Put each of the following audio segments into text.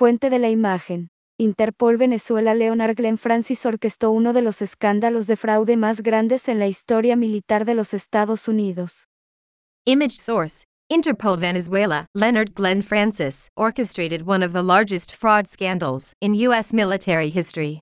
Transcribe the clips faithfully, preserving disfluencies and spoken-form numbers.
Fuente de la imagen. Interpol Venezuela. Leonard Glenn Francis orquestó uno de los escándalos de fraude más grandes en la historia militar de los Estados Unidos. Image source: Interpol Venezuela. Leonard Glenn Francis orchestrated one of the largest fraud scandals in U S military history.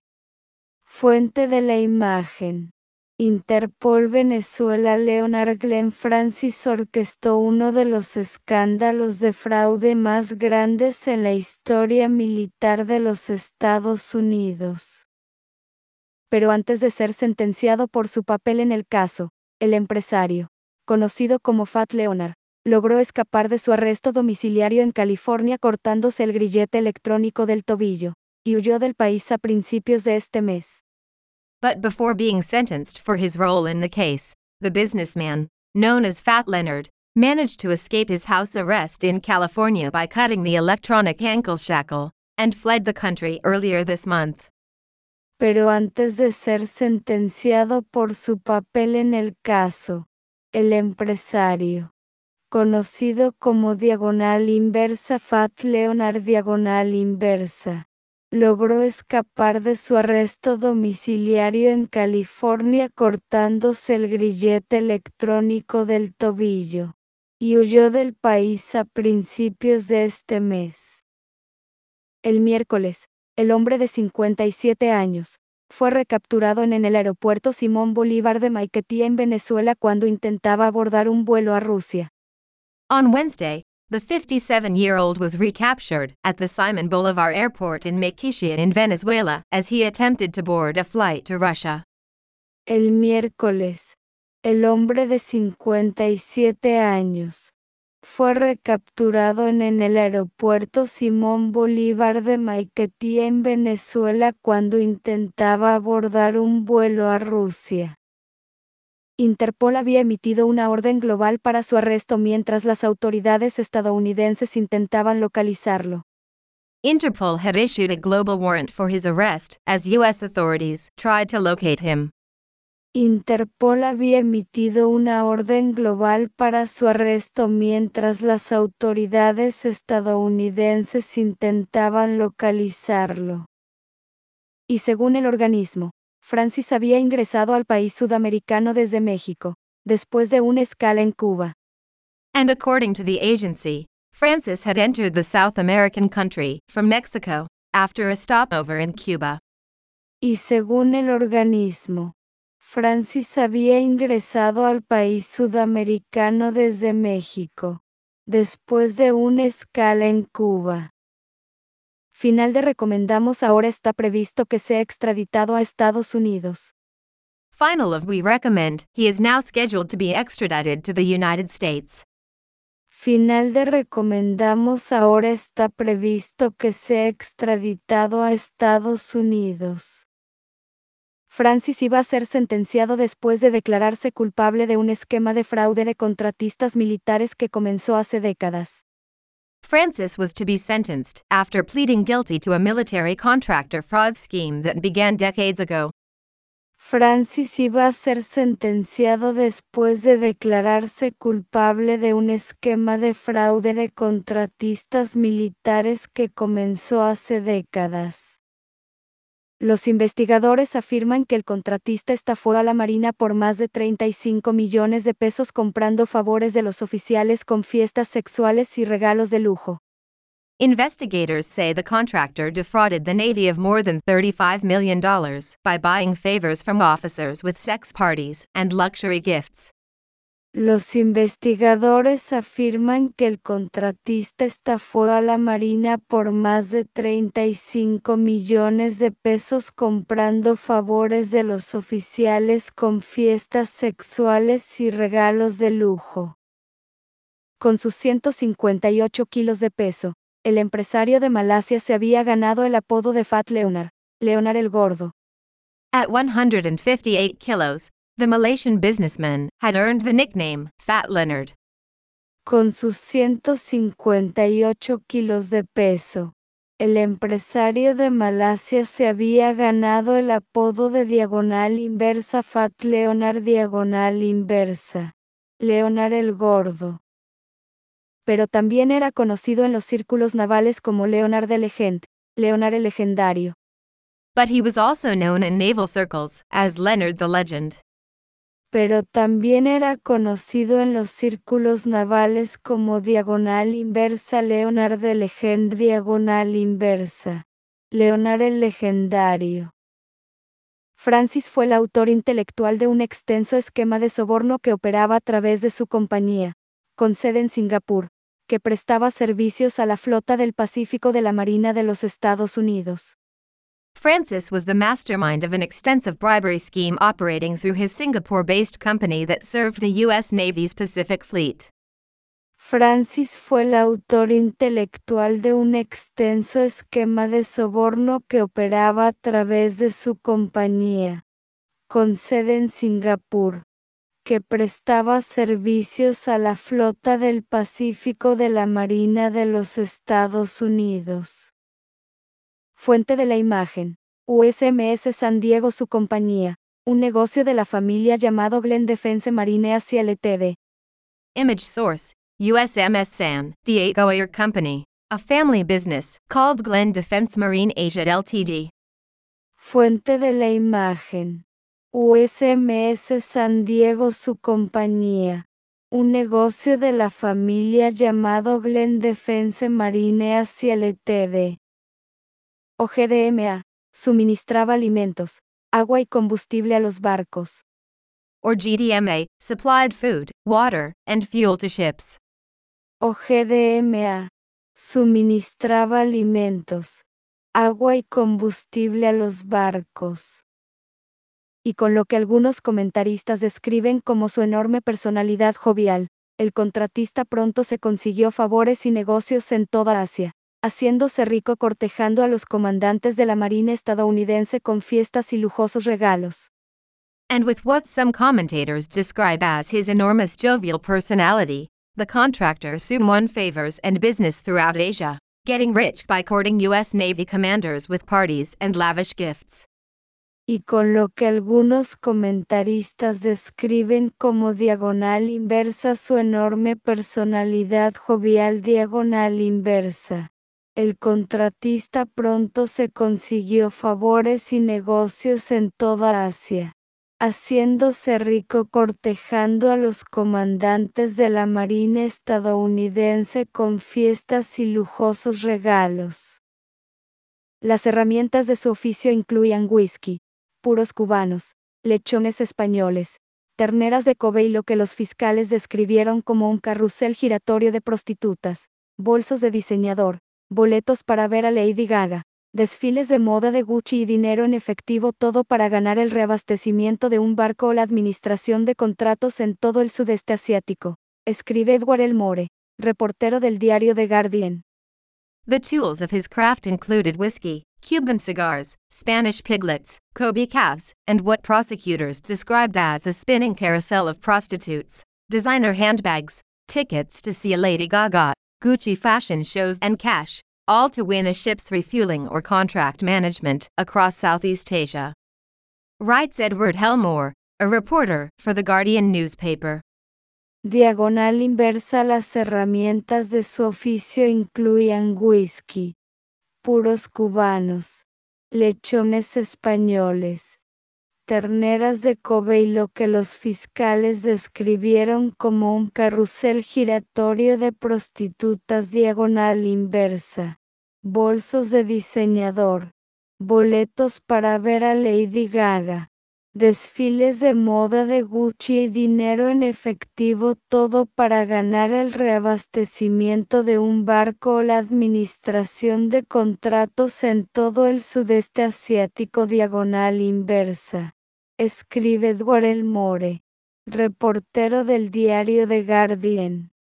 Fuente de la imagen. Interpol Venezuela. Leonard Glenn Francis orquestó uno de los escándalos de fraude más grandes en la historia militar de los Estados Unidos. Pero antes de ser sentenciado por su papel en el caso, el empresario, conocido como Fat Leonard, logró escapar de su arresto domiciliario en California cortándose el grillete electrónico del tobillo, y huyó del país a principios de este mes. But before being sentenced for his role in the case, the businessman, known as Fat Leonard, managed to escape his house arrest in California by cutting the electronic ankle shackle, and fled the country earlier this month. Pero antes de ser sentenciado por su papel en el caso, el empresario, conocido como Diagonal Inversa Fat Leonard Diagonal Inversa, logró escapar de su arresto domiciliario en California cortándose el grillete electrónico del tobillo, y huyó del país a principios de este mes. El miércoles, el hombre de cincuenta y siete años, fue recapturado en el aeropuerto Simón Bolívar de Maiquetía en Venezuela cuando intentaba abordar un vuelo a Rusia. On Wednesday, the fifty-seven-year-old was recaptured at the Simon Bolivar Airport in Maiquetía in Venezuela as he attempted to board a flight to Russia. El miércoles, el hombre de cincuenta y siete años, fue recapturado en el aeropuerto Simón Bolívar de Maiquetía en Venezuela cuando intentaba abordar un vuelo a Rusia. Interpol había emitido una orden global para su arresto mientras las autoridades estadounidenses intentaban localizarlo. Interpol had issued a global warrant for his arrest as U S authorities tried to locate him. Interpol había emitido una orden global para su arresto mientras las autoridades estadounidenses intentaban localizarlo. Y según el organismo, Francis había ingresado al país sudamericano desde México, después de una escala en Cuba. And according to the agency, Francis had entered the South American country from Mexico after a stopover in Cuba. Y según el organismo, Francis había ingresado al país sudamericano desde México, después de una escala en Cuba. Final de recomendamos. Ahora está previsto que sea extraditado a Estados Unidos. Final of we recommend, he is now scheduled to be extradited to the United States. Final de recomendamos. Ahora está previsto que sea extraditado a Estados Unidos. Francis iba a ser sentenciado después de declararse culpable de un esquema de fraude de contratistas militares que comenzó hace décadas. Francis was to be sentenced after pleading guilty to a military contractor fraud scheme that began decades ago. Francis iba a ser sentenciado después de declararse culpable de un esquema de fraude de contratistas militares que comenzó hace décadas. Los investigadores afirman que el contratista estafó a la Marina por más de treinta y cinco millones de pesos comprando favores de los oficiales con fiestas sexuales y regalos de lujo. Investigators say the contractor defrauded the Navy of more than thirty-five million dollars by buying favors from officers with sex parties and luxury gifts. Los investigadores afirman que el contratista estafó a la Marina por más de treinta y cinco millones de pesos comprando favores de los oficiales con fiestas sexuales y regalos de lujo. Con sus ciento cincuenta y ocho kilos de peso, el empresario de Malasia se había ganado el apodo de Fat Leonard, Leonard el Gordo. At one hundred fifty-eight kilos, the Malaysian businessman had earned the nickname Fat Leonard. Con sus ciento cincuenta y ocho kilos de peso, el empresario de Malasia se había ganado el apodo de Diagonal Inversa Fat Leonard Diagonal Inversa, Leonard el Gordo. pero también era conocido en los círculos navales como Leonard the Legend, Leonard el Legendario. But he was also known in naval circles as Leonard the Legend. Pero también era conocido en los círculos navales como diagonal inversa Leonard the Legend diagonal inversa, Leonard el Legendario. Francis fue el autor intelectual de un extenso esquema de soborno que operaba a través de su compañía, con sede en Singapur, que prestaba servicios a la flota del Pacífico de la Marina de los Estados Unidos. Francis was the mastermind of an extensive bribery scheme operating through his Singapore-based company that served the U S Navy's Pacific Fleet. Francis fue el autor intelectual de un extenso esquema de soborno que operaba a través de su compañía, con sede en Singapur, que prestaba servicios a la flota del Pacífico de la Marina de los Estados Unidos. Fuente de la imagen: U S M S San Diego. Su compañía, un negocio de la familia llamado Glenn Defense Marine Asia Ltd. Image source: U S M S San Diego Air Company, a family business called Glenn Defense Marine Asia Ltd. Fuente de la imagen: U S M S San Diego. Su compañía, un negocio de la familia llamado Glenn Defense Marine Asia Ltd. O G D M A, suministraba alimentos, agua y combustible a los barcos. Or G D M A, supplied food, water, and fuel to ships. O G D M A, suministraba alimentos, agua y combustible a los barcos. Y con lo que algunos comentaristas describen como su enorme personalidad jovial, el contratista pronto se consiguió favores y negocios en toda Asia, haciéndose rico cortejando a los comandantes de la Marina estadounidense con fiestas y lujosos regalos. And with what some commentators describe as his enormous jovial personality, the contractor soon won favors and business throughout Asia, getting rich by courting U S Navy commanders with parties and lavish gifts. Y con lo que algunos comentaristas describen como diagonal inversa su enorme personalidad jovial diagonal inversa, el contratista pronto se consiguió favores y negocios en toda Asia, haciéndose rico cortejando a los comandantes de la Marina estadounidense con fiestas y lujosos regalos. Las herramientas de su oficio incluían whisky, puros cubanos, lechones españoles, terneras de Kobe y lo que los fiscales describieron como un carrusel giratorio de prostitutas, bolsos de diseñador, boletos para ver a Lady Gaga, desfiles de moda de Gucci y dinero en efectivo, todo para ganar el reabastecimiento de un barco o la administración de contratos en todo el sudeste asiático, escribe Edward Elmore, reportero del diario The Guardian. The tools of his craft included whiskey, Cuban cigars, Spanish piglets, Kobe calves, and what prosecutors described as a spinning carousel of prostitutes, designer handbags, tickets to see a Lady Gaga, Gucci fashion shows, and cash, all to win a ship's refueling or contract management across Southeast Asia. Writes Edward Elmore, a reporter for the Guardian newspaper. Diagonal inversa. Las herramientas de su oficio incluían whisky, puros cubanos, lechones españoles, terneras de Kobe y lo que los fiscales describieron como un carrusel giratorio de prostitutas diagonal inversa, bolsos de diseñador, boletos para ver a Lady Gaga, desfiles de moda de Gucci y dinero en efectivo, todo para ganar el reabastecimiento de un barco o la administración de contratos en todo el sudeste asiático diagonal inversa, escribe Edward Elmore, reportero del diario The Guardian.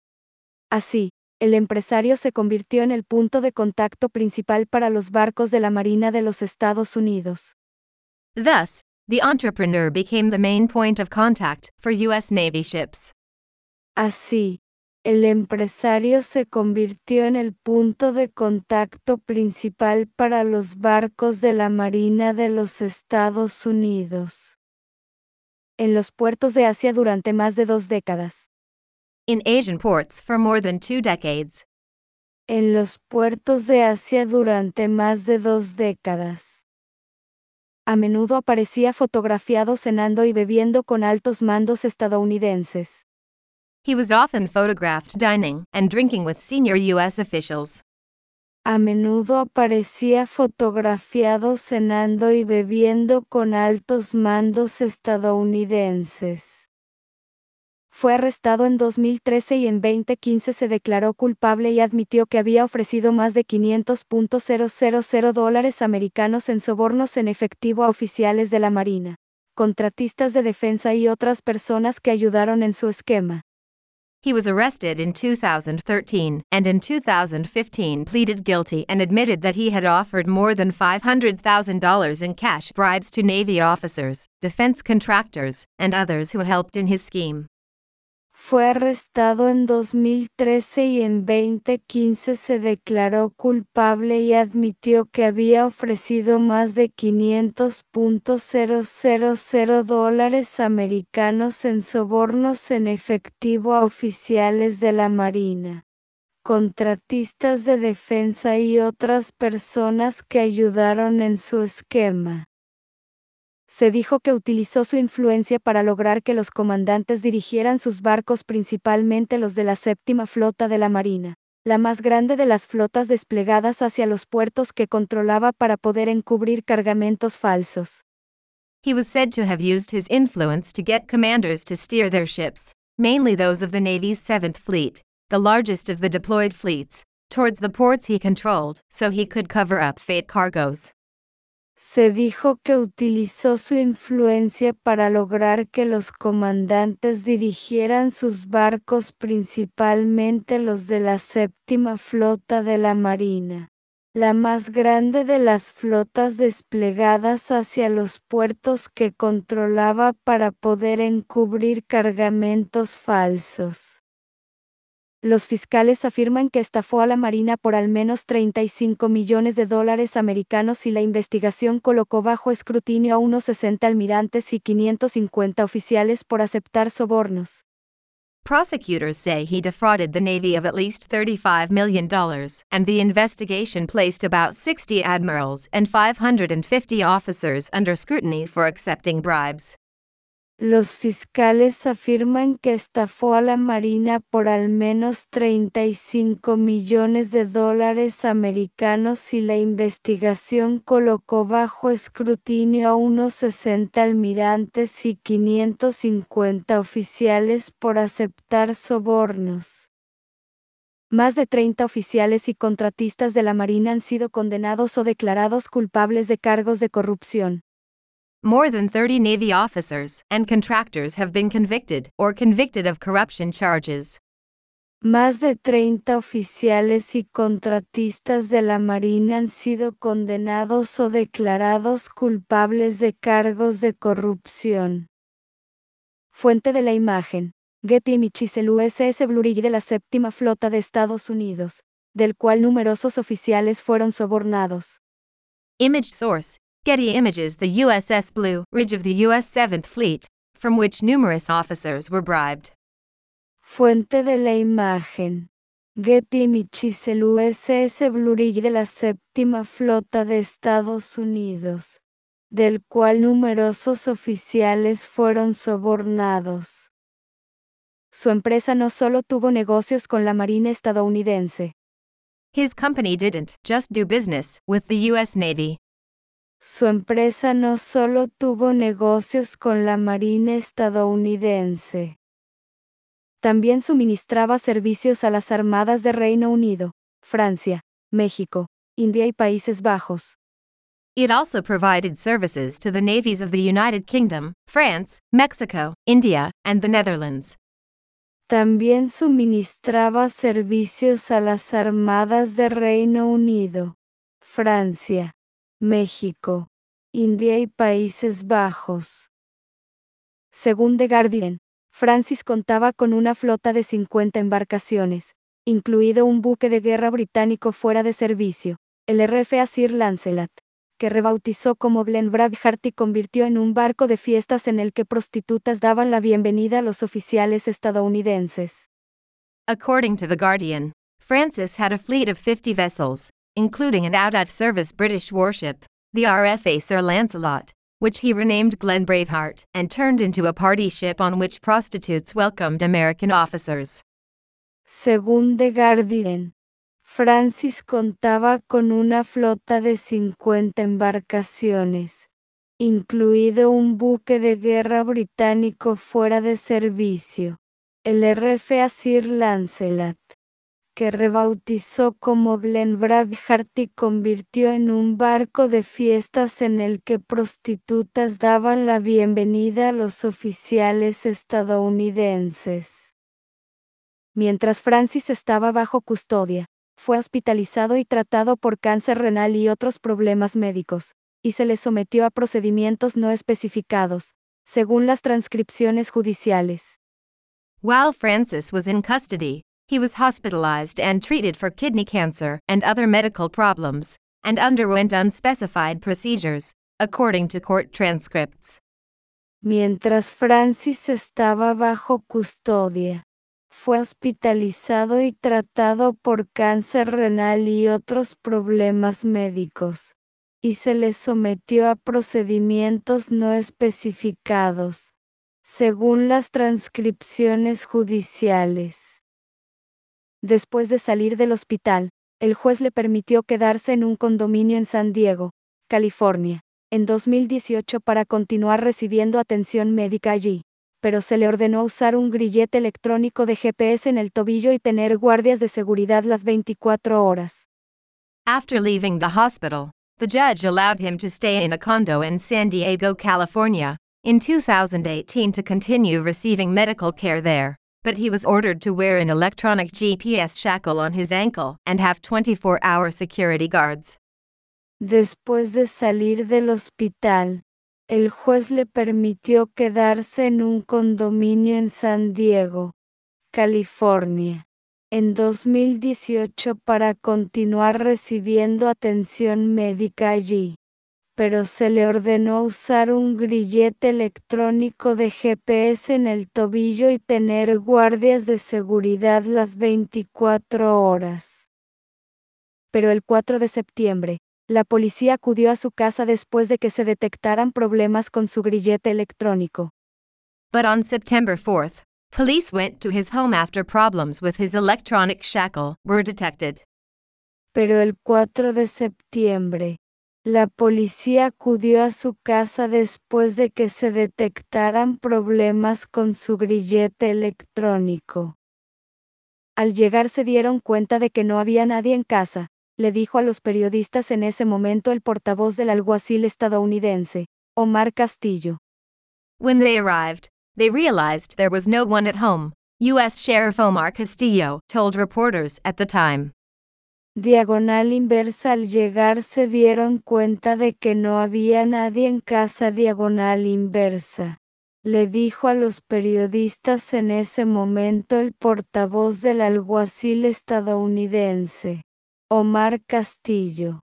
Así, el empresario se convirtió en el punto de contacto principal para los barcos de la Marina de los Estados Unidos. Thus, the entrepreneur became the main point of contact for U S Navy ships. Así, el empresario se convirtió en el punto de contacto principal para los barcos de la Marina de los Estados Unidos en los puertos de Asia durante más de dos décadas. in Asian ports for more than two decades. En los puertos de Asia durante más de dos décadas. A menudo aparecía fotografiado cenando y bebiendo con altos mandos estadounidenses. He was often photographed dining and drinking with senior U S officials. A menudo aparecía fotografiado cenando y bebiendo con altos mandos estadounidenses. Fue arrestado en dos mil trece y en veinte quince se declaró culpable y admitió que había ofrecido más de quinientos mil dólares americanos en sobornos en efectivo a oficiales de la Marina, contratistas de defensa y otras personas que ayudaron en su esquema. He was arrested in two thousand thirteen and in two thousand fifteen pleaded guilty and admitted that he had offered more than five hundred thousand dollars in cash bribes to Navy officers, defense contractors, and others who helped in his scheme. Fue arrestado en dos mil trece y en veinte quince se declaró culpable y admitió que había ofrecido más de quinientos mil dólares americanos en sobornos en efectivo a oficiales de la Marina, contratistas de defensa y otras personas que ayudaron en su esquema. Se dijo que utilizó su influencia para lograr que los comandantes dirigieran sus barcos, principalmente los de la séptima flota de la Marina, la más grande de las flotas desplegadas hacia los puertos que controlaba para poder encubrir cargamentos falsos. He was said to have used his influence to get commanders to steer their ships, mainly those of the Navy's seventh Fleet, the largest of the deployed fleets, towards the ports he controlled, so he could cover up fake cargoes. Se dijo que utilizó su influencia para lograr que los comandantes dirigieran sus barcos, principalmente los de la séptima flota de la Marina, la más grande de las flotas desplegadas hacia los puertos que controlaba para poder encubrir cargamentos falsos. Los fiscales afirman que estafó a la Marina por al menos treinta y cinco millones de dólares americanos y la investigación colocó bajo escrutinio a unos sesenta almirantes y quinientos cincuenta oficiales por aceptar sobornos. Prosecutors say he defrauded the Navy of at least thirty-five million dollars, and the investigation placed about sixty admirals and five hundred fifty officers under scrutiny for accepting bribes. Los fiscales afirman que estafó a la Marina por al menos treinta y cinco millones de dólares americanos y la investigación colocó bajo escrutinio a unos sesenta almirantes y quinientos cincuenta oficiales por aceptar sobornos. Más de treinta oficiales y contratistas de la Marina han sido condenados o declarados culpables de cargos de corrupción. More than thirty Navy officers and contractors have been convicted or convicted of corruption charges. Más de treinta oficiales y contratistas de la Marina han sido condenados o declarados culpables de cargos de corrupción. Fuente de la imagen: Getty Images. El U S S Blue Ridge de la séptima flota de Estados Unidos, del cual numerosos oficiales fueron sobornados. Image source: Getty Images. The U S S Blue Ridge of the U S seventh Fleet, from which numerous officers were bribed. Fuente de la imagen: Getty Images. El U S S Blue Ridge de la séptima flota de Estados Unidos, del cual numerosos oficiales fueron sobornados. Su empresa no solo tuvo negocios con la Marina estadounidense. His company didn't just do business with the U S Navy. Su empresa no solo tuvo negocios con la Marina estadounidense. También suministraba servicios a las armadas de Reino Unido, Francia, México, India y Países Bajos. It also provided services to the navies of the United Kingdom, France, Mexico, India, and the Netherlands. También suministraba servicios a las armadas de Reino Unido, Francia, México, India y Países Bajos. Según The Guardian, Francis contaba con una flota de cincuenta embarcaciones, incluido un buque de guerra británico fuera de servicio, el R F A Sir Lancelot, que rebautizó como Glen Braveheart y convirtió en un barco de fiestas en el que prostitutas daban la bienvenida a los oficiales estadounidenses. According to The Guardian, Francis had a fleet of fifty vessels, including an out-of-service British warship, the R F A Sir Lancelot, which he renamed Glen Braveheart and turned into a party ship on which prostitutes welcomed American officers. Según The Guardian, Francis contaba con una flota de cincuenta embarcaciones, incluido un buque de guerra británico fuera de servicio, el R F A Sir Lancelot, que rebautizó como Glen Braveheart y convirtió en un barco de fiestas en el que prostitutas daban la bienvenida a los oficiales estadounidenses. Mientras Francis estaba bajo custodia, fue hospitalizado y tratado por cáncer renal y otros problemas médicos, y se le sometió a procedimientos no especificados, según las transcripciones judiciales. While Francis was in custody, he was hospitalized and treated for kidney cancer and other medical problems, and underwent unspecified procedures, according to court transcripts. Mientras Francis estaba bajo custodia, fue hospitalizado y tratado por cáncer renal y otros problemas médicos, y se le sometió a procedimientos no especificados, según las transcripciones judiciales. Después de salir del hospital, el juez le permitió quedarse en un condominio en San Diego, California, en dos mil dieciocho para continuar recibiendo atención médica allí, pero se le ordenó usar un grillete electrónico de G P S en el tobillo y tener guardias de seguridad las veinticuatro horas. After leaving the hospital, the judge allowed him to stay in a condo in San Diego, California, in two thousand eighteen to continue receiving medical care there, but he was ordered to wear an electronic G P S shackle on his ankle and have twenty-four hour security guards. Después de salir del hospital, el juez le permitió quedarse en un condominio en San Diego, California, en dos mil dieciocho para continuar recibiendo atención médica allí, pero se le ordenó usar un grillete electrónico de G P S en el tobillo y tener guardias de seguridad las veinticuatro horas. Pero el cuatro de septiembre, la policía acudió a su casa después de que se detectaran problemas con su grillete electrónico. But on September fourth, police went to his home after problems with his electronic shackle were detected. Pero el cuatro de septiembre, la policía acudió a su casa después de que se detectaran problemas con su grillete electrónico. Al llegar se dieron cuenta de que no había nadie en casa, le dijo a los periodistas en ese momento el portavoz del alguacil estadounidense, Omar Castillo. When they arrived, they realized there was no one at home, U S Sheriff Omar Castillo told reporters at the time. Diagonal inversa. Al llegar se dieron cuenta de que no había nadie en casa. Diagonal inversa, le dijo a los periodistas en ese momento el portavoz del alguacil estadounidense, Omar Castillo.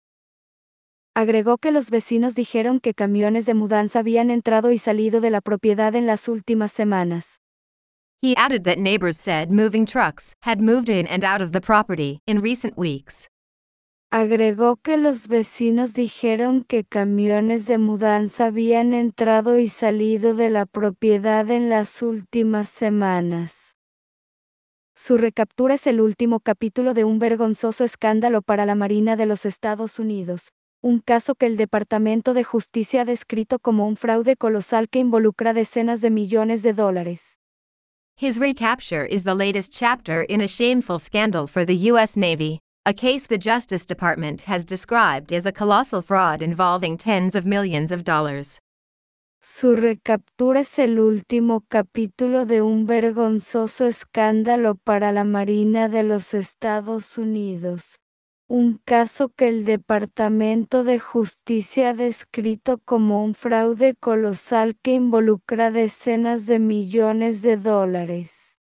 Agregó que los vecinos dijeron que camiones de mudanza habían entrado y salido de la propiedad en las últimas semanas. He added that neighbors said moving trucks had moved in and out of the property in recent weeks. Agregó que los vecinos dijeron que camiones de mudanza habían entrado y salido de la propiedad en las últimas semanas. Su recaptura es el último capítulo de un vergonzoso escándalo para la Marina de los Estados Unidos, un caso que el Departamento de Justicia ha descrito como un fraude colosal que involucra decenas de millones de dólares. His recapture is the latest chapter in a shameful scandal for the U S Navy, a case the Justice Department has described as a colossal fraud involving tens of millions of dollars. Su recaptura es el último capítulo de un vergonzoso escándalo para la Marina de los Estados Unidos, un caso que el Departamento de Justicia ha descrito como un fraude colosal que involucra decenas de millones de dólares.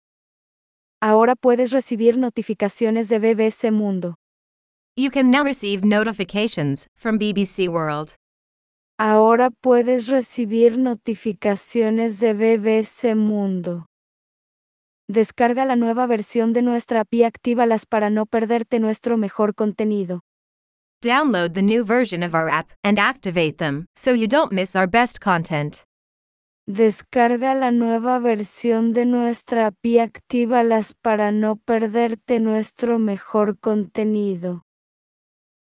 Ahora puedes recibir notificaciones de B B C Mundo. You can now receive notifications from B B C World. Ahora puedes recibir notificaciones de B B C Mundo. Descarga la nueva versión de nuestra app y actívalas para no perderte nuestro mejor contenido. Download the new version of our app and activate them so you don't miss our best content. Descarga la nueva versión de nuestra app y actívalas para no perderte nuestro mejor contenido.